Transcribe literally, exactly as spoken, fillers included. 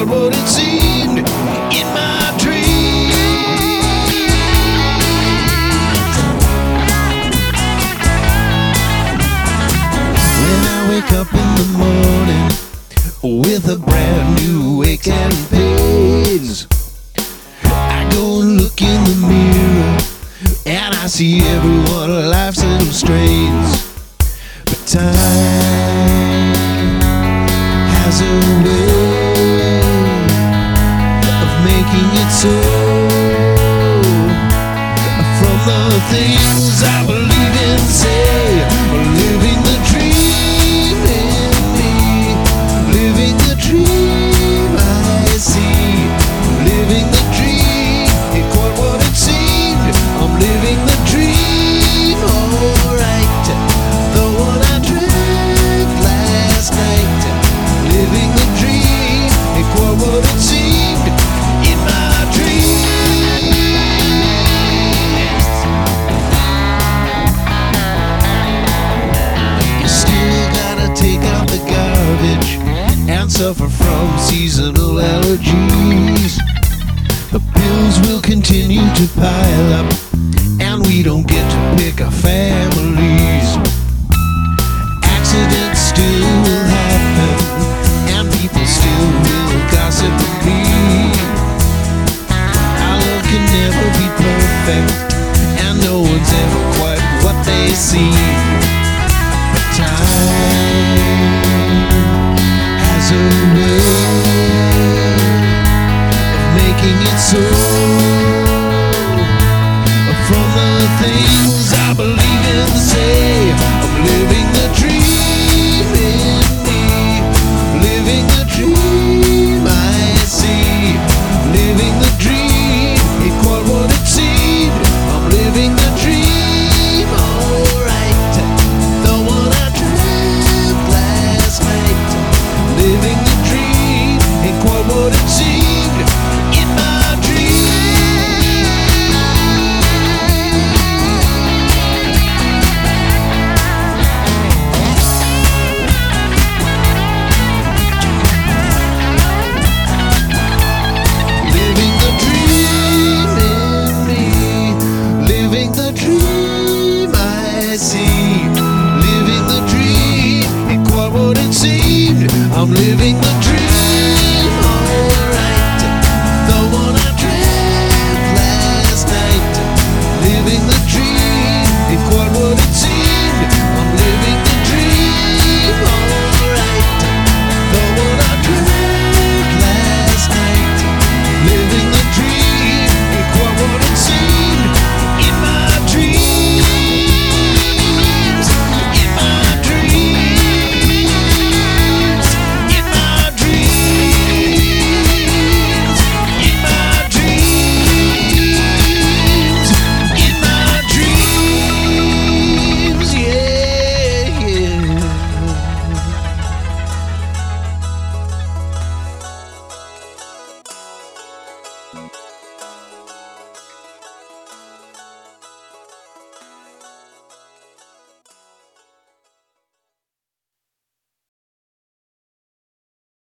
quite what it seemed in my dreams. When I wake up in the morning with a brand new ache and pains, I go and look in the mirror and I see everyone life's little strains. But time has a way of making it so. From the things I believe in, say, living the dream in me, living the dream I see, living the dream ain't quite what it seemed. I'm living the dream, alright, the one I dreamt last night. Living the dream ain't quite what it seemed in my dreams. You still gotta take out the garbage and suffer from seasonal allergies. The bills will continue to pile up, and we don't get to pick our families. Accidents still will happen, and people still will gossip and be. Our love can never be perfect, and no one's ever quite what they see. But time has a way of making it so. From the things I believe in, say, I'm living the dream in me, living the dream I see, living the dream ain't quite what it seemed. I'm living the dream, alright, the one I dreamt last night. Living the dream ain't quite what it seemed in my dreams. Living the dream in me, living the dream I see, living the dream ain't quite what it seemed. I'm living